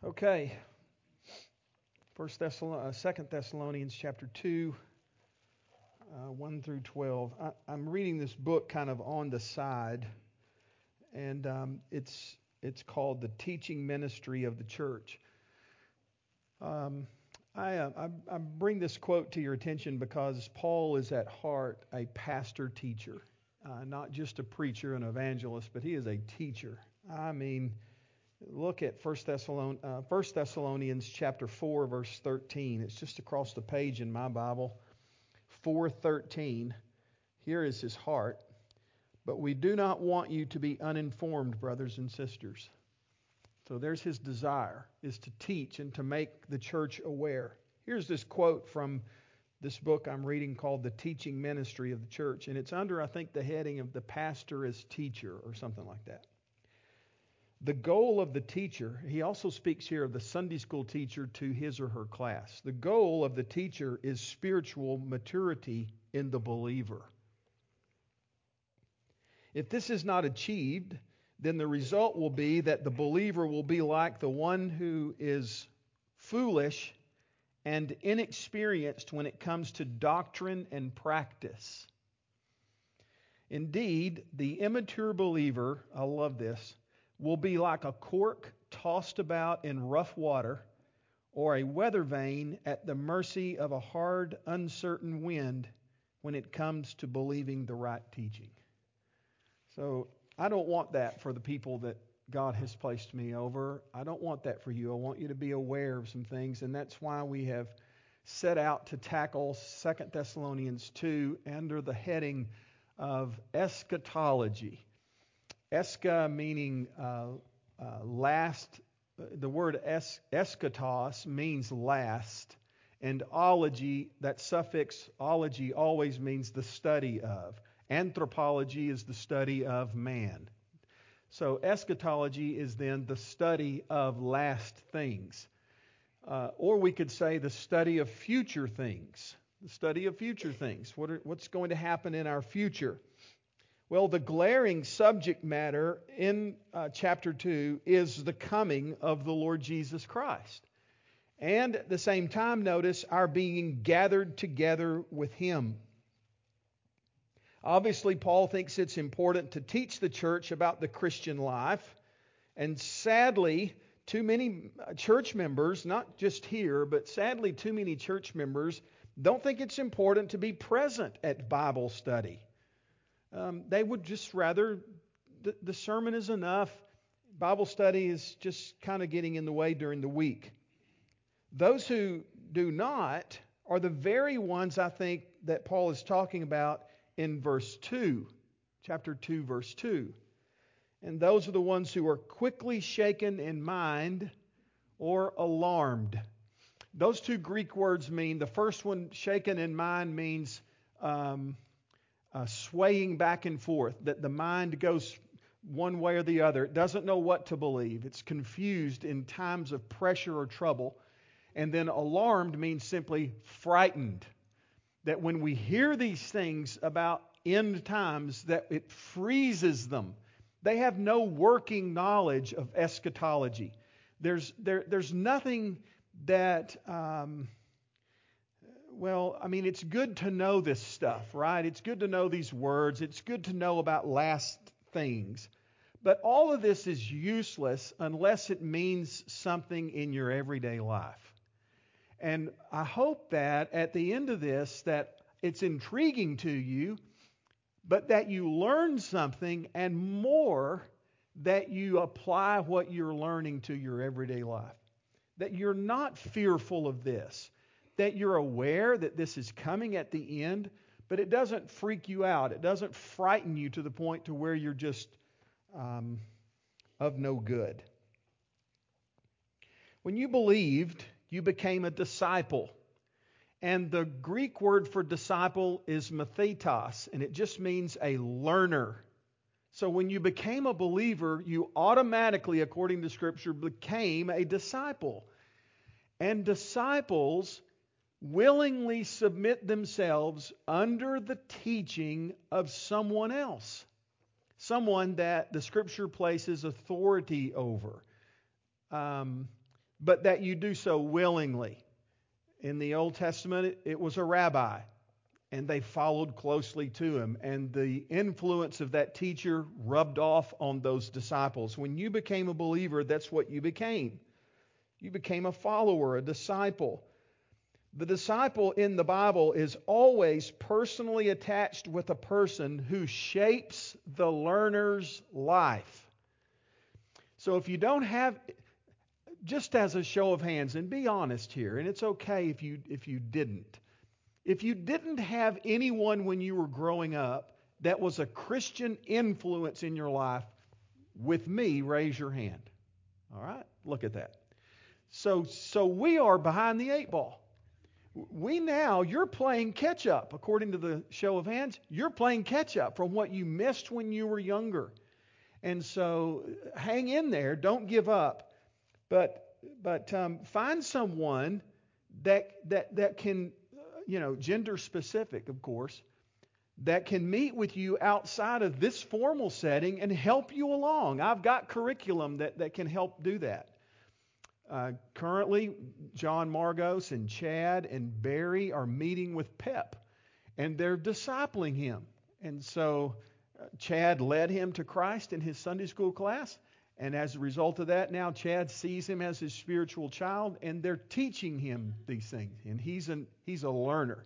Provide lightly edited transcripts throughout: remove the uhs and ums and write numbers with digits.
Okay, Second Thessalonians chapter 2, 1 through 12. I'm reading this book kind of on the side, and it's called The Teaching Ministry of the Church. I bring this quote to your attention because Paul is at heart a pastor-teacher, not just a preacher and evangelist, but he is a teacher. I mean, look at 1 Thessalonians chapter 4, verse 13. It's just across the page in my Bible. 4:13. Here is his heart. But we do not want you to be uninformed, brothers and sisters. So there's his desire, is to teach and to make the church aware. Here's this quote from this book I'm reading called The Teaching Ministry of the Church. And it's under, I think, the heading of The Pastor as Teacher or something like that. The goal of the teacher, he also speaks here of the Sunday school teacher to his or her class. The goal of the teacher is spiritual maturity in the believer. If this is not achieved, then the result will be that the believer will be like the one who is foolish and inexperienced when it comes to doctrine and practice. Indeed, the immature believer, I love this, will be like a cork tossed about in rough water or a weather vane at the mercy of a hard, uncertain wind when it comes to believing the right teaching. So I don't want that for the people that God has placed me over. I don't want that for you. I want you to be aware of some things, and that's why we have set out to tackle 2 Thessalonians 2 under the heading of eschatology. Eska meaning last. The word eschatos means last, and ology, that suffix ology, always means the study of. Anthropology is the study of man. So eschatology is then the study of last things. Or we could say the study of future things. The study of future things. What's going to happen in our future? Well, the glaring subject matter in chapter 2 is the coming of the Lord Jesus Christ. And at the same time, notice our being gathered together with Him. Obviously, Paul thinks it's important to teach the church about the Christian life. And sadly, too many church members, not just here, but sadly too many church members don't think it's important to be present at Bible study. They would just rather, the sermon is enough. Bible study is just kind of getting in the way during the week. Those who do not are the very ones, I think, that Paul is talking about in verse 2, chapter 2, verse 2. And those are the ones who are quickly shaken in mind or alarmed. Those two Greek words mean, the first one, shaken in mind, means swaying back and forth, that the mind goes one way or the other. It doesn't know what to believe. It's confused in times of pressure or trouble. And then alarmed means simply frightened. That when we hear these things about end times, that it freezes them. They have no working knowledge of eschatology. There's nothing that... it's good to know this stuff, right? It's good to know these words. It's good to know about last things. But all of this is useless unless it means something in your everyday life. And I hope that at the end of this, that it's intriguing to you, but that you learn something, and more, that you apply what you're learning to your everyday life. That you're not fearful of this. That you're aware that this is coming at the end, but it doesn't freak you out. It doesn't frighten you to the point to where you're just of no good. When you believed, you became a disciple. And the Greek word for disciple is mathetos, and it just means a learner. So when you became a believer, you automatically, according to Scripture, became a disciple. And disciples willingly submit themselves under the teaching of someone else. Someone that the Scripture places authority over. but that you do so willingly. In the Old Testament, it was a rabbi, and they followed closely to him, and the influence of that teacher rubbed off on those disciples. When you became a believer, that's what you became. You became a follower, a disciple. The disciple in the Bible is always personally attached with a person who shapes the learner's life. So if you don't have, just as a show of hands, and be honest here, and it's okay if you didn't. If you didn't have anyone when you were growing up that was a Christian influence in your life, with me, raise your hand. All right? Look at that. So we are behind the eight ball. You're playing catch up. According to the show of hands, you're playing catch up from what you missed when you were younger. And so hang in there. Don't give up. But find someone that can, gender specific, of course, that can meet with you outside of this formal setting and help you along. I've got curriculum that can help do that. Currently, John Margos and Chad and Barry are meeting with Pep, and they're discipling him. And so Chad led him to Christ in his Sunday school class, and as a result of that, now Chad sees him as his spiritual child, and they're teaching him these things, and he's a learner.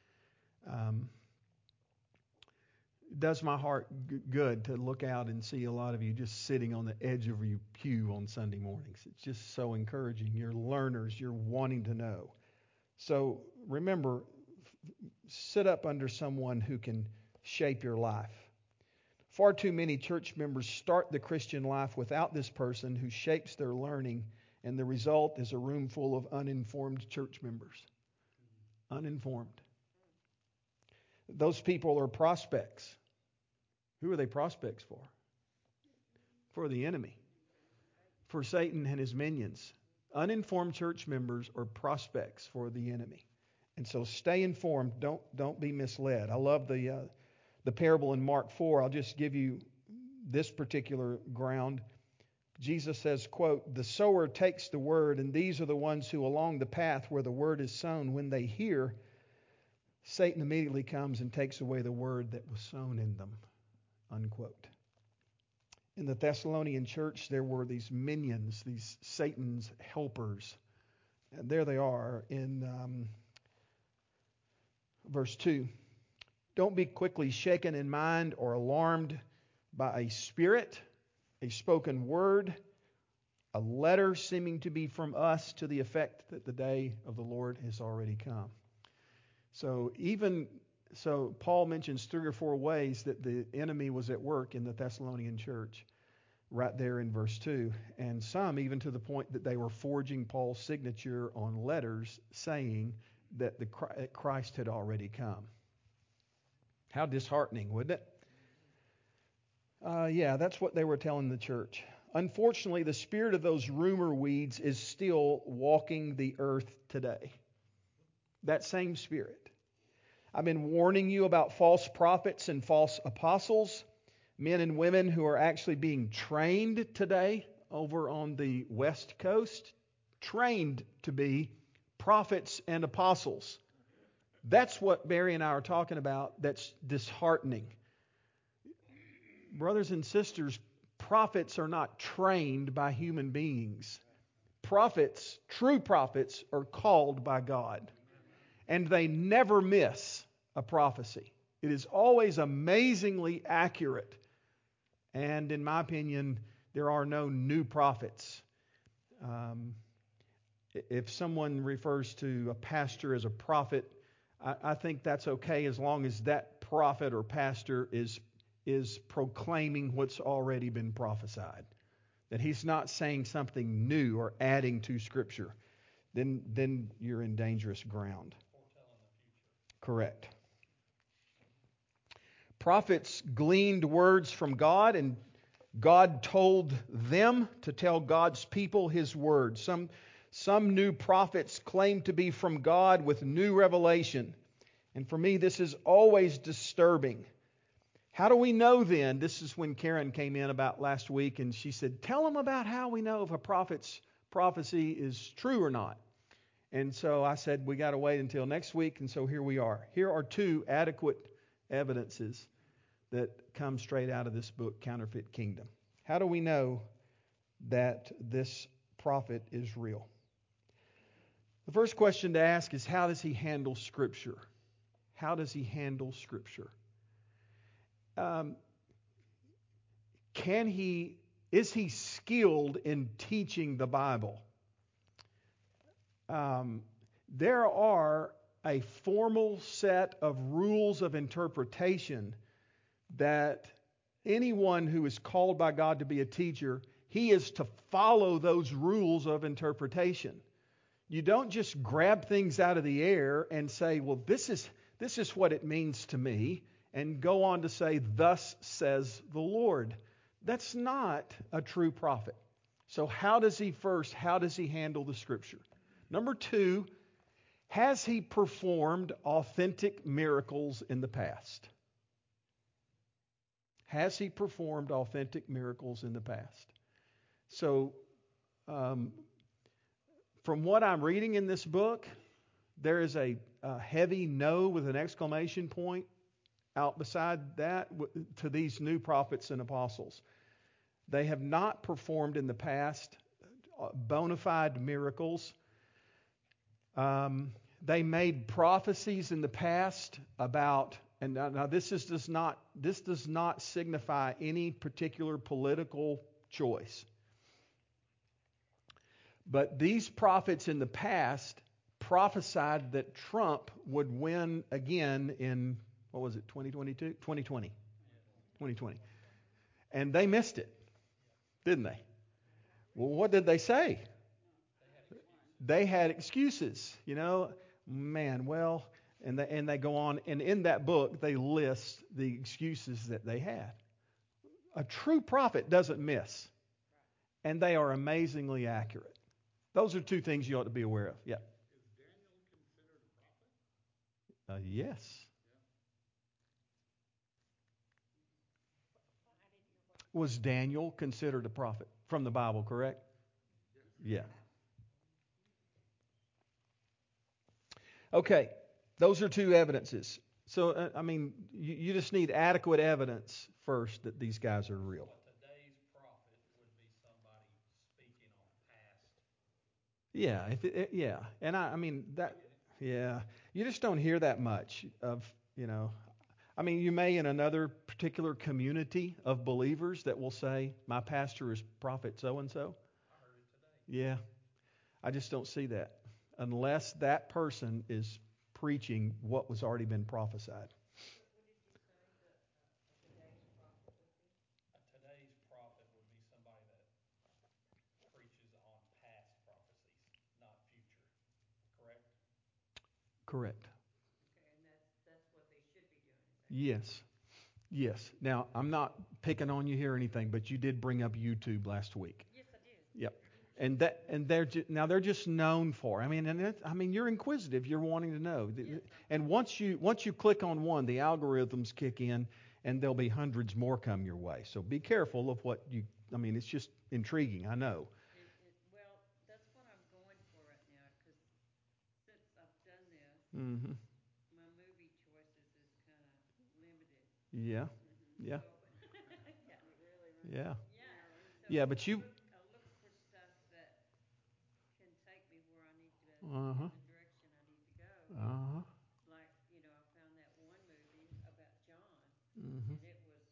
It does my heart good to look out and see a lot of you just sitting on the edge of your pew on Sunday mornings. It's just so encouraging. You're learners. You're wanting to know. So remember, sit up under someone who can shape your life. Far too many church members start the Christian life without this person who shapes their learning, and the result is a room full of uninformed church members. Uninformed. Those people are prospects. Who are they prospects for? For the enemy. For Satan and his minions. Uninformed church members are prospects for the enemy. And so stay informed. Don't be misled. I love the parable in Mark 4. I'll just give you this particular ground. Jesus says, quote, "The sower takes the word, and these are the ones who along the path where the word is sown, when they hear, Satan immediately comes and takes away the word that was sown in them." Unquote. In the Thessalonian church, there were these minions, these Satan's helpers. And there they are in verse 2. "Don't be quickly shaken in mind or alarmed by a spirit, a spoken word, a letter seeming to be from us to the effect that the day of the Lord has already come." So Paul mentions 3 or 4 ways that the enemy was at work in the Thessalonian church, right there in verse 2. And some even to the point that they were forging Paul's signature on letters saying that Christ had already come. How disheartening, wouldn't it? That's what they were telling the church. Unfortunately, the spirit of those rumor weeds is still walking the earth today. That same spirit. I've been warning you about false prophets and false apostles, men and women who are actually being trained today over on the West Coast, trained to be prophets and apostles. That's what Barry and I are talking about. That's disheartening. Brothers and sisters, prophets are not trained by human beings. Prophets, true prophets, are called by God. And they never miss a prophecy. It is always amazingly accurate. And in my opinion, there are no new prophets. If someone refers to a pastor as a prophet, I think that's okay as long as that prophet or pastor is proclaiming what's already been prophesied. That he's not saying something new or adding to Scripture. Then you're in dangerous ground. Correct. Prophets gleaned words from God, and God told them to tell God's people His word. Some new prophets claim to be from God with new revelation. And for me, this is always disturbing. How do we know then? This is when Karen came in about last week, and she said, "Tell them about how we know if a prophet's prophecy is true or not. And so I said, we got to wait until next week, and so here we are. Here are two adequate evidences that come straight out of this book, Counterfeit Kingdom. How do we know that this prophet is real? The first question to ask is, how does he handle Scripture? How does he handle Scripture? Is he skilled in teaching the Bible? There are a formal set of rules of interpretation that anyone who is called by God to be a teacher, he is to follow those rules of interpretation. You don't just grab things out of the air and say, well, this is what it means to me, and go on to say, thus says the Lord. That's not a true prophet. So how does he handle the Scripture? Number two, has he performed authentic miracles in the past? Has he performed authentic miracles in the past? So, from what I'm reading in this book, there is a heavy no with an exclamation point out beside that to these new prophets and apostles. They have not performed in the past bona fide miracles. They made prophecies in the past about, and now this does not signify any particular political choice. But these prophets in the past prophesied that Trump would win again in, 2022? 2020. And they missed it, didn't they? Well, what did they say? They had excuses, and they go on, and in that book they list the excuses that they had. A true prophet doesn't miss, and they are amazingly accurate. Those are two things you ought to be aware of. Yeah. Is Daniel considered a prophet? Yes. Was Daniel considered a prophet from the Bible, correct? Yeah. Okay, those are two evidences. So, you just need adequate evidence first that these guys are real. So today's prophet would be somebody speaking on past. Yeah, you just don't hear that much of, you may in another particular community of believers that will say, my pastor is prophet so-and-so. I heard it today. Yeah, I just don't see that unless that person is preaching what was already been prophesied. What did you say today's prophet would be? Today's prophet would be somebody that preaches on past prophecies, not future. Correct? Correct. Okay, and that's what they should be doing. Yes. Now, I'm not picking on you here or anything, but you did bring up YouTube last week. Yes, I did. Yep. And they're just known for. You're inquisitive. You're wanting to know. Yes, and once you click on one, the algorithms kick in, and there'll be hundreds more come your way. So be careful of what you. It's just intriguing. I know. Well, that's what I'm going for right now, because since I've done this, Mm-hmm. my movie choices is kind of limited. Yeah. Mm-hmm. Yeah. Got me really. Yeah. So Yeah, but you. I look for stuff that can take me where I need to, Uh-huh. in the direction I need to go. Uh-huh. Like, I found that one movie about John, Mm-hmm. and it was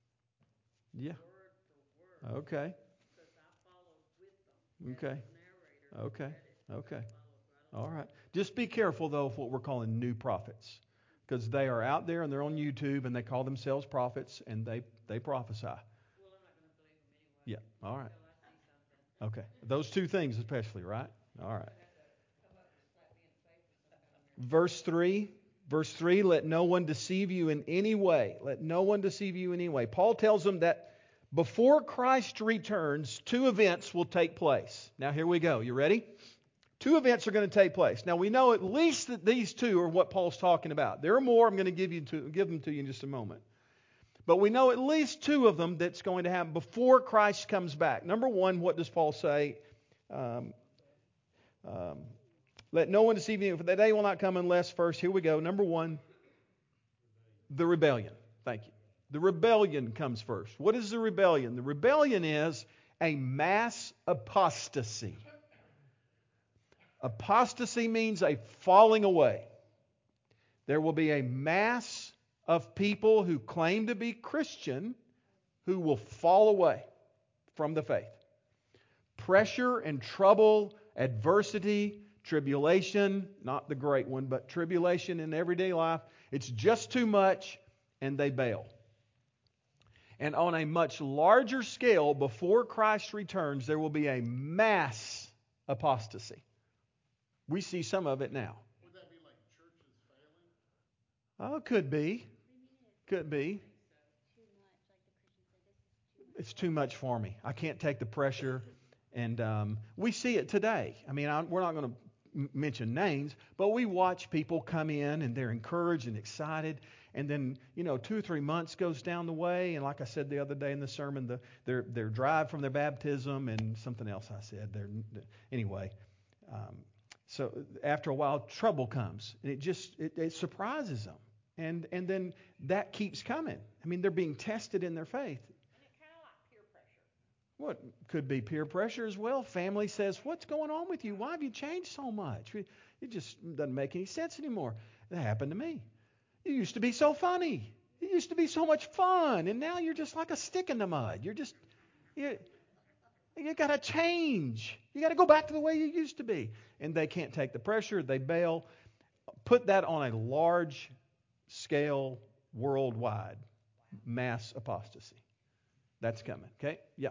Yeah. word for word. Okay. Because I followed with them. Okay. As the narrator. Okay. Read it. Okay. I followed right All along. right. Just be careful, though, of what we're calling new prophets. Because they are out there and they're on YouTube and they call themselves prophets and they prophesy. Well, I'm not going to believe them anyway. Yeah. All right. Until I see something. Okay. Those two things especially, right? All right. I'm going to have to come up and slap me in the face with some kind of miracle. Verse 3, let no one deceive you in any way. Let no one deceive you in any way. Paul tells them that before Christ returns, two events will take place. Now here we go. You ready? Two events are going to take place. Now we know at least that these two are what Paul's talking about. There are more. I'm going to give them to you in just a moment. But we know at least two of them that's going to happen before Christ comes back. Number one, what does Paul say? Um, um, Let no one deceive you, for the day will not come unless first, here we go, number one, the rebellion. Thank you. The rebellion comes first. What is the rebellion? The rebellion is a mass apostasy. Apostasy means a falling away. There will be a mass of people who claim to be Christian who will fall away from the faith. Pressure and trouble, adversity, tribulation, not the great one, but tribulation in everyday life, it's just too much, and they bail. And on a much larger scale, before Christ returns, there will be a mass apostasy. We see some of it now. Would that be like churches failing? Oh, could be. Could be. It's too much for me. I can't take the pressure. And we see it today. I mean, we're not going to mention names, but we watch people come in and they're encouraged and excited. And then, 2 or 3 months goes down the way. And like I said the other day in the sermon, their drive from their baptism and something else I said. Anyway, so after a while, trouble comes. And it surprises them. And then that keeps coming. I mean, they're being tested in their faith. What could be peer pressure as well. Family says, what's going on with you? Why have you changed so much? It just doesn't make any sense anymore. That happened to me. You used to be so funny. You used to be so much fun. And now you're just like a stick in the mud. You got to change. You got to go back to the way you used to be. And they can't take the pressure. They bail. Put that on a large scale, worldwide, mass apostasy. That's coming. Okay? Yeah.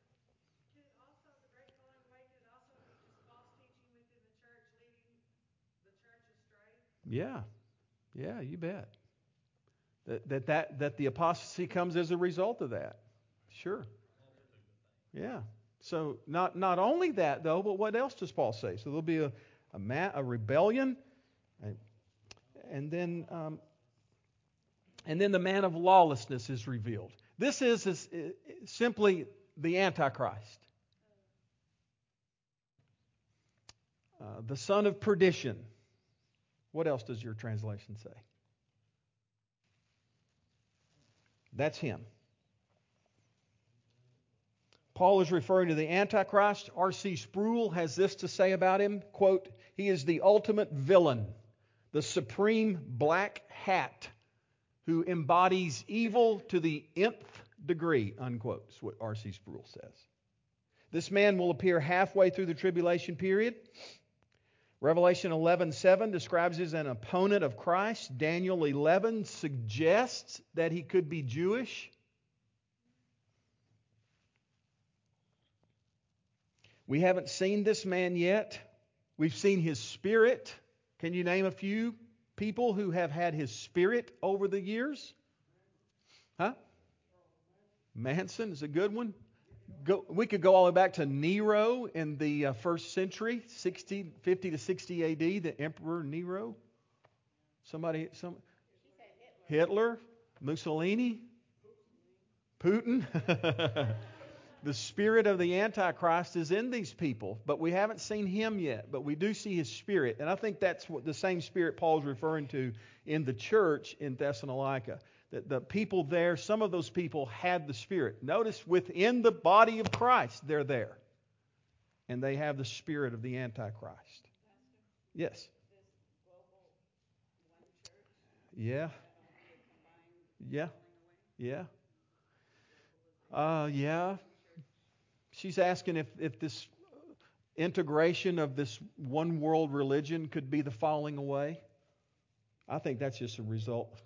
Yeah, you bet. That the apostasy comes as a result of that. Sure. Yeah. So not only that though, but what else does Paul say? So there'll be a rebellion, and then the man of lawlessness is revealed. This is simply the Antichrist, the son of perdition. What else does your translation say? That's him. Paul is referring to the Antichrist. R.C. Sproul has this to say about him, quote, he is the ultimate villain, the supreme black hat who embodies evil to the nth degree, unquote. That's what R.C. Sproul says. This man will appear halfway through the tribulation period. Revelation 11:7 describes him as an opponent of Christ. Daniel 11 suggests that he could be Jewish. We haven't seen this man yet. We've seen his spirit. Can you name a few people who have had his spirit over the years? Huh? Manson is a good one. We could go all the way back to Nero in the first century, 50 to 60 A.D., the Emperor Nero. Hitler, Mussolini, Putin. The spirit of the Antichrist is in these people, but we haven't seen him yet, but we do see his spirit. And I think that's what the same spirit Paul's referring to in the church in Thessalonica. That the people there, some of those people had the Spirit. Notice within the body of Christ, they're there. And they have the spirit of the Antichrist. Yes. Yeah. Yeah. Yeah. Yeah. She's asking if this integration of this one world religion could be the falling away. I think that's just a result.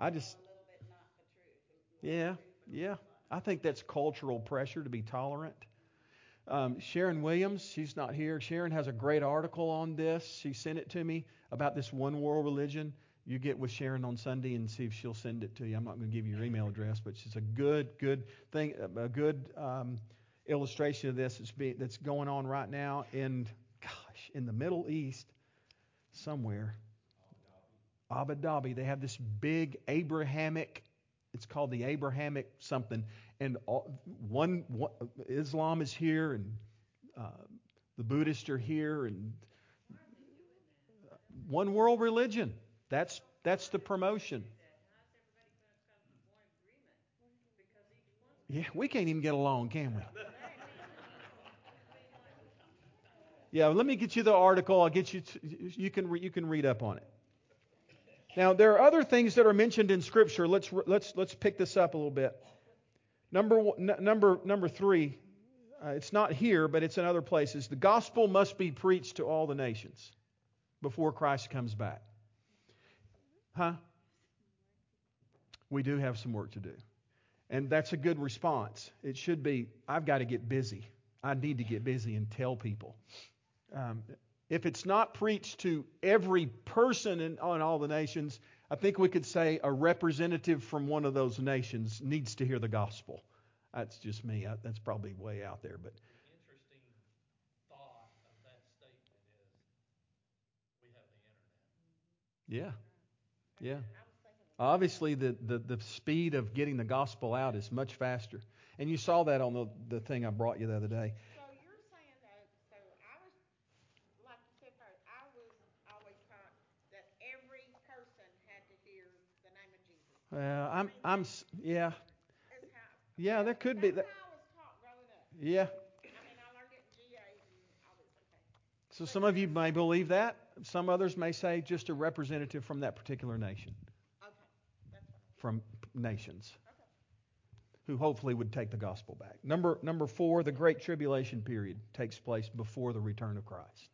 Yeah. I think that's cultural pressure to be tolerant. Sharon Williams, she's not here. Sharon has a great article on this. She sent it to me about this one world religion. You get with Sharon on Sunday and see if she'll send it to you. I'm not going to give you your email address, but she's a good thing, a good illustration of this that's going on right now in the Middle East somewhere. Abu Dhabi. They have this big Abrahamic. It's called the Abrahamic something, and Islam is here, and The Buddhists are here, and one world religion. That's the promotion. Yeah, we can't even get along, can we? Yeah, let me get you the article. I'll get you. You can read up on it. Now, there are other things that are mentioned in Scripture. Let's pick this up a little bit. Number 3. It's not here, but it's in other places. The gospel must be preached to all the nations before Christ comes back. We do have some work to do. And that's a good response. It should be, I've got to get busy. I need to get busy and tell people. If it's not preached to every person on all the nations, I think we could say a representative from one of those nations needs to hear the gospel. That's just me. That's probably way out there. But the interesting thought of that statement is we have the internet. yeah. Obviously, the speed of getting the gospel out is much faster. And you saw that on the thing I brought you the other day. So you're saying that, so I was, like you said first, I was always taught that every person had to hear the name of Jesus. Yeah. Is how, Yeah, there could be. that's how I was taught growing up. Yeah. I mean, I learned it in GAs and all this, okay. So some of you may believe that. Some others may say just a representative from that particular nation. Okay, that's fine. From nations. Okay. Who hopefully would take the gospel back. Number 4, the Great Tribulation period takes place before the return of Christ.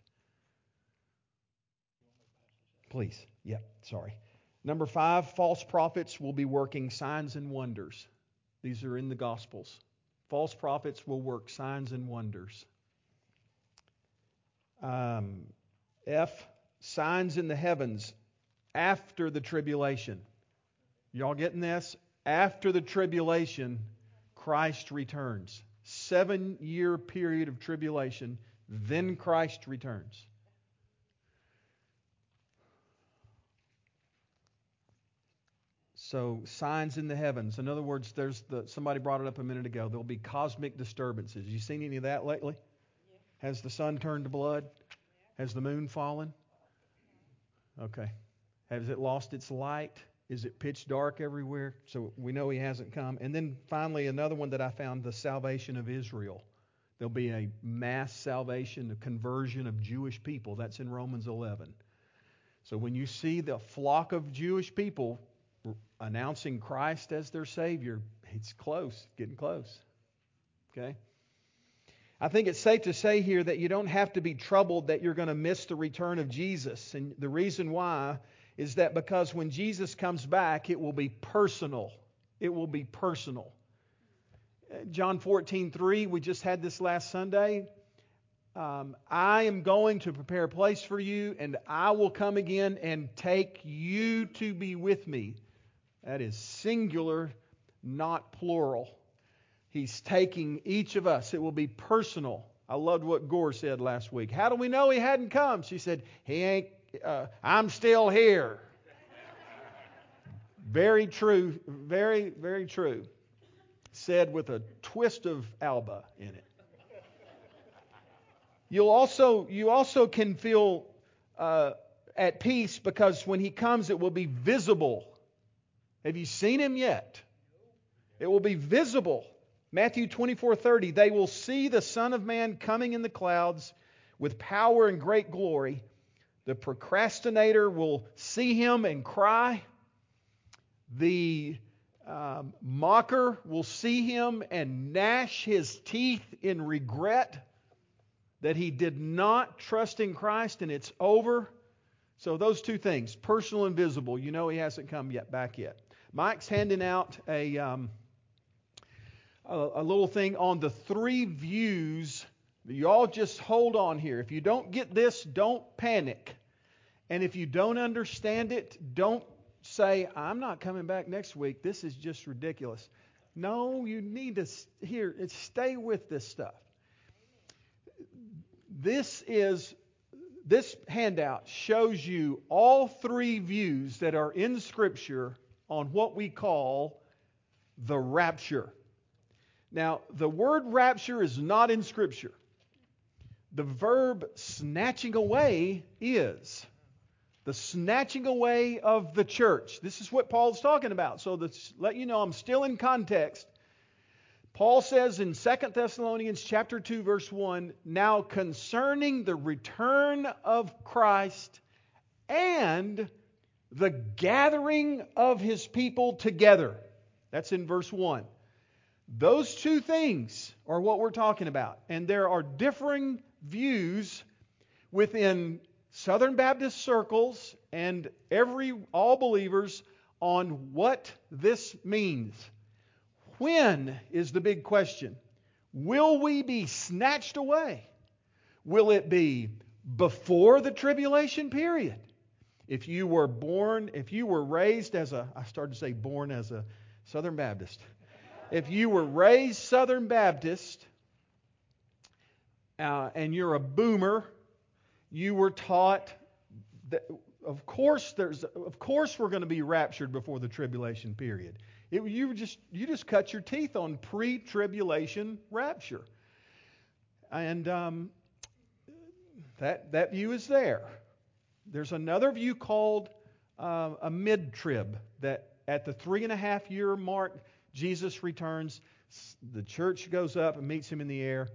Please. Yeah, sorry. Number 5, false prophets will be working signs and wonders. These are in the Gospels. False prophets will work signs and wonders. F, signs in the heavens after the tribulation. Y'all getting this? After the tribulation, Christ returns. 7-year period of tribulation, then Christ returns. So, signs in the heavens. In other words, somebody brought it up a minute ago. There'll be cosmic disturbances. You seen any of that lately? Yeah. Has the sun turned to blood? Yeah. Has the moon fallen? Okay. Has it lost its light? Is it pitch dark everywhere? So we know He hasn't come. And then finally, another one that I found, the salvation of Israel. There'll be a mass salvation, a conversion of Jewish people. That's in Romans 11. So when you see the flock of Jewish people announcing Christ as their Savior, it's close, getting close. Okay? I think it's safe to say here that you don't have to be troubled that you're going to miss the return of Jesus. And the reason why is that because when Jesus comes back, it will be personal. It will be personal. John 14:3, we just had this last Sunday. I am going to prepare a place for you, and I will come again and take you to be with me. That is singular, not plural. He's taking each of us. It will be personal. I loved what Gore said last week. How do we know He hadn't come? She said, He ain't, I'm still here. Very true. Very, very true. Said with a twist of Alba in it. You also can feel at peace because when He comes, it will be visible. Have you seen Him yet? It will be visible. Matthew 24:30, they will see the Son of Man coming in the clouds with power and great glory. The procrastinator will see Him and cry. The mocker will see Him and gnash his teeth in regret that he did not trust in Christ, and it's over. So those two things, personal and visible, you know He hasn't come back yet. Mike's handing out a little thing on the 3 views. Y'all just hold on here. If you don't get this, don't panic. And if you don't understand it, don't say, I'm not coming back next week. This is just ridiculous. No, you need to stay with this stuff. This handout shows you all 3 views that are in Scripture on what we call the rapture. Now, the word rapture is not in Scripture. The verb snatching away is the snatching away of the church. This is what Paul's talking about. So to let you know, I'm still in context. Paul says in 2 Thessalonians chapter 2, verse 1, now concerning the return of Christ and the gathering of His people together. That's in verse 1. Those two things are what we're talking about. And there are differing views within Southern Baptist circles and all believers on what this means. When is the big question? Will we be snatched away? Will it be before the tribulation period? If you were raised as I started to say born as a Southern Baptist. If you were raised Southern Baptist and you're a boomer, you were taught that of course we're going to be raptured before the tribulation period. You just cut your teeth on pre-tribulation rapture, and that view is there. There's another view called a mid-trib, that at the 3.5-year mark, Jesus returns, the church goes up and meets Him in the air.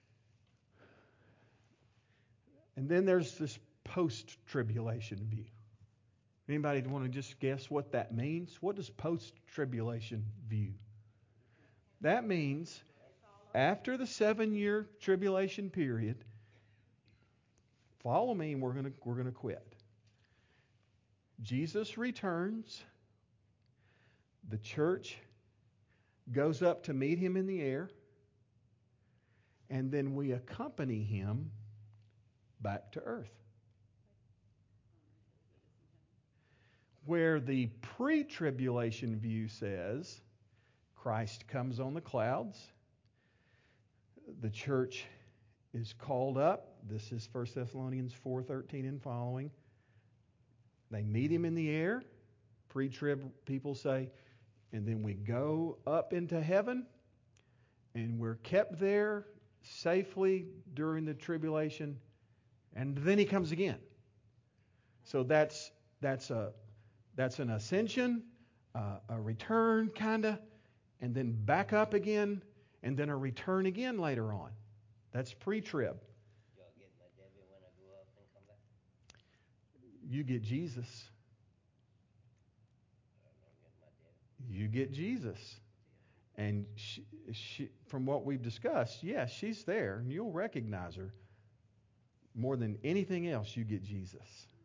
And then there's this post-tribulation view. Anybody want to just guess what that means? What does post-tribulation view? That means after the 7-year tribulation period, follow me and we're going to quit. Jesus returns. The church goes up to meet Him in the air. And then we accompany Him back to earth. Where the pre-tribulation view says Christ comes on the clouds, the church is called up. This is 1 Thessalonians 4:13 and following. They meet Him in the air. Pre-trib people say, and then we go up into heaven, and we're kept there safely during the tribulation, and then He comes again. So that's an ascension, a return kinda, and then back up again, and then a return again later on. That's pre-trib. Y'all get my Debbie when I go up and come back? You get Jesus. I don't get my Debbie. You get Jesus. And she, from what we've discussed, yes, she's there, and you'll recognize her. More than anything else, you get Jesus.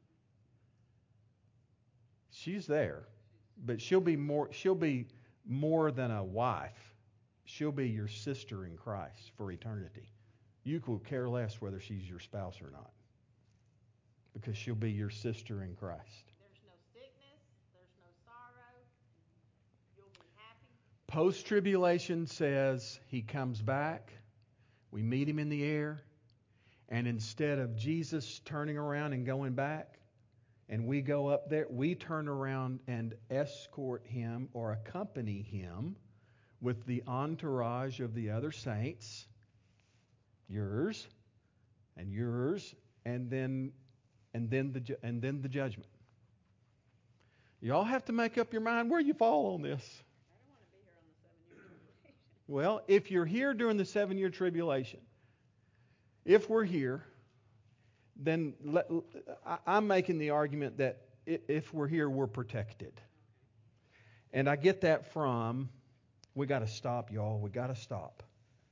She's there, but she'll be more than a wife. She'll be your sister in Christ for eternity. You could care less whether she's your spouse or not, because she'll be your sister in Christ. There's no sickness, there's no sorrow, you'll be happy. Post-tribulation says He comes back, we meet Him in the air, and instead of Jesus turning around and going back, and we go up there, we turn around and escort Him or accompany Him with the entourage of the other saints, yours, and then the judgment. Y'all have to make up your mind where you fall on this. I don't want to be here on the 7-year tribulation. Well, if you're here during the 7-year tribulation, if we're here, then I'm making the argument that if we're here, we're protected. And I get that from, we got to stop, y'all. We got to stop.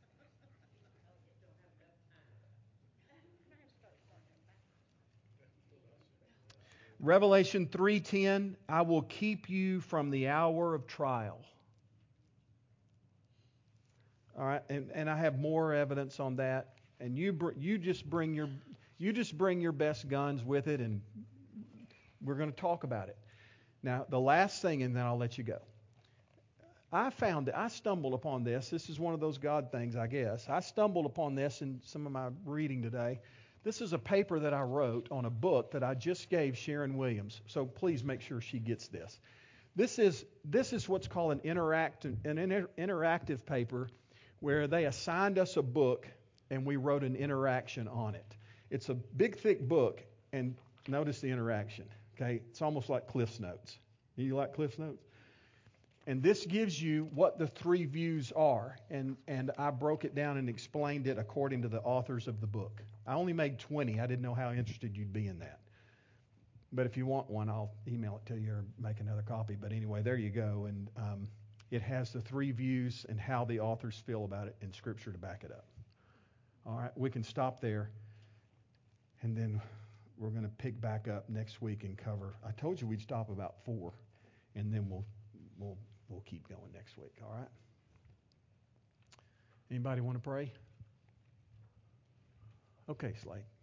Revelation 3:10, I will keep you from the hour of trial. All right, and I have more evidence on that. And you just bring your best guns with it, and we're going to talk about it. Now, the last thing, and then I'll let you go. I stumbled upon this. This is one of those God things, I guess. I stumbled upon this in some of my reading today. This is a paper that I wrote on a book that I just gave Sharon Williams. So please make sure she gets this. This is what's called an interactive paper, where they assigned us a book and we wrote an interaction on it. It's a big, thick book, and notice the interaction. Okay, it's almost like Cliff's Notes. You like Cliff's Notes? And this gives you what the three views are, and I broke it down and explained it according to the authors of the book. I only made 20. I didn't know how interested you'd be in that. But if you want one, I'll email it to you or make another copy. But anyway, there you go. And it has the three views and how the authors feel about it and Scripture to back it up. All right, we can stop there. And then we're going to pick back up next week and cover. I told you we'd stop about 4, and then we'll keep going next week. All right. Anybody want to pray? Okay, Slade.